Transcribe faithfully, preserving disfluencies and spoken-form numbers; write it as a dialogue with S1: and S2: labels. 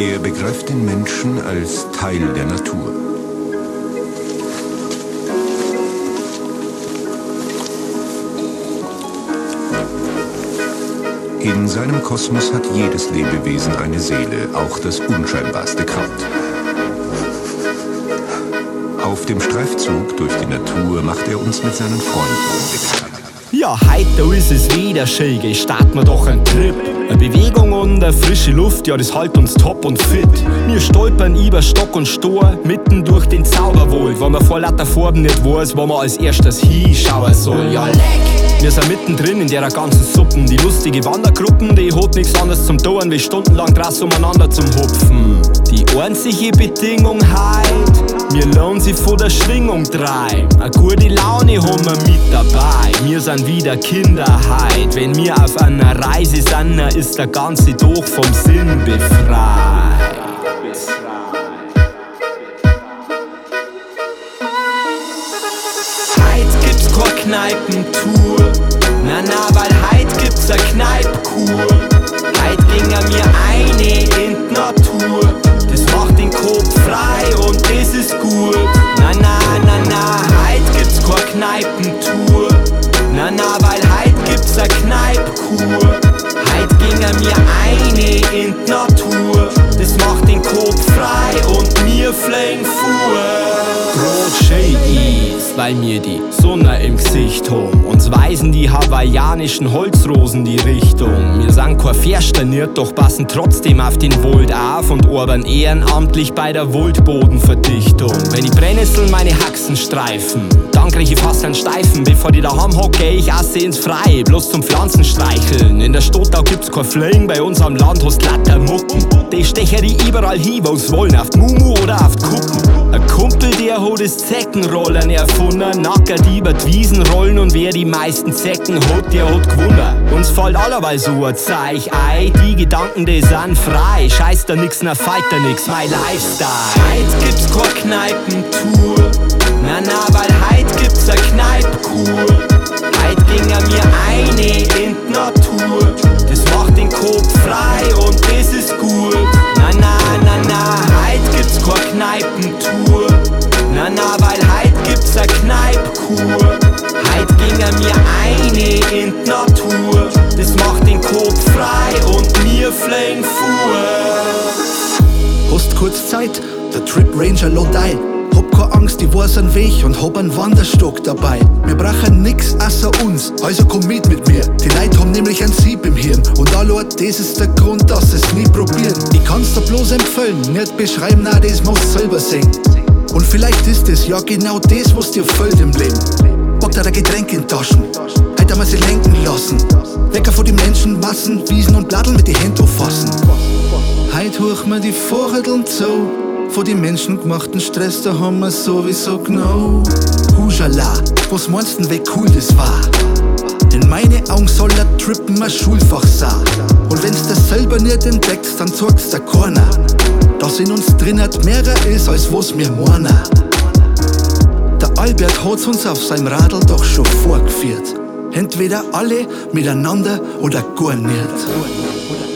S1: Er begreift den Menschen als Teil der Natur. In seinem Kosmos hat jedes Lebewesen eine Seele, auch das unscheinbarste Kraut. Auf dem Streifzug durch die Natur macht er uns mit seinen Freunden bekannt.
S2: Ja, heute ist es wieder schön, geh, starten wir doch einen Trip. Eine Bewegung und eine frische Luft, ja, das hält uns top und fit. Wir stolpern über Stock und Stor, mitten durch den Zauberwald, weil man vor lauter Farben nicht weiß, wo man als erstes hinschauen soll. Ja, leck! Wir sind mittendrin in der ganzen Suppen. Die lustige Wandergruppen, die hat nichts anderes zum Tun, wie stundenlang draußen umeinander zum Hupfen. Die einzige Bedingung heut, wir lohnen sie von der Schwingung drei. Eine gute Laune haben wir mit dabei. Wir sind wieder Kinderheit. Wenn wir auf einer Reise sind, ist der ganze Tag vom Sinn befreit. Heut gibt's keine Kneipentour. Na na, weil heut gibt's a Kneippkur. Heut gingen wir eine in die Natur. Das macht den Kopf frei und das ist gut. Na na, na na, heut gibt's keine Kneipentour. Na na, weil heut gibt's a Kneippkur. Heut gingen wir eine in die Natur. Das macht den Kopf frei und wir fliegen vor. Brot schön ist, weil mir die Sonne im Gesicht haben. Uns weisen die hawaiianischen Holzrosen die Richtung. Wir sind kein verstaniert, doch passen trotzdem auf den Wald auf und arbeiten ehrenamtlich bei der Waldbodenverdichtung. Wenn die Brennnesseln meine Haxen streifen, dann krieg ich fast einen Steifen. Bevor die daheim hock, geh ich asse ins Freie, bloß zum Pflanzen streicheln. In der Stadt da gibt's kein Fliegen, bei uns am Land hast glatter Mucken. Die stechen die überall hin, wo's wollen, auf die Mumu oder auf die Kuppen. Ein Kumpel, der hat das Zeckenrollen erfunden, nackert über die Wiesen rollen und wer die meisten Zecken hat, der hat gewonnen. Uns fällt allerweil so ein Zeich ein, die Gedanken, die sind frei. Scheiß da nix, na fight da nix, mein Lifestyle. Heut gibt's keine Kneipentour, na na, weil heut gibt's a Kneippkur. Heut gingen wir eine in die Natur, das macht den Kopf frei und das ist gut. Na na, na na, heut gibt's keine Kneipentour. Na na, weil heut gibt's a Kneippkur. Heut gingen wir eine in die Natur, das macht den Kopf frei und wir fliegen vor.
S3: Hast kurz Zeit, der Trip Ranger lädt ein. Hab keine Angst, ich weiß einen Weg und hab einen Wanderstock dabei. Wir brauchen nix außer uns, also komm mit mit mir. Die Leute haben nämlich ein Sieb im Hirn und allein das ist der Grund, dass sie es nie probieren. Ich kann's dir bloß empfehlen, nicht beschreiben, nein, das musst du selber sehen. Und vielleicht ist es ja genau das, was dir fehlt im Leben. Packt dir ein Getränk in die Taschen, heute haben wir sie lenken lassen. Wecker vor die Menschenmassen, Wiesen und Bladeln mit die Hände auffassen. Heute hoch mir die Vorrädeln zu. Vor die menschengemachten Stress, da haben wir sowieso genau. Hujala, was meinst du, wie cool das war? In meine Augen soll der Trippen ein Schulfach sein. Und wenn's das selber nicht entdeckst, dann zeigt's dir keiner. Dass in uns drinnen mehrer ist, als was wir meinen. Der Albert hat's uns auf seinem Radl doch schon vorgeführt. Entweder alle miteinander oder gar nicht.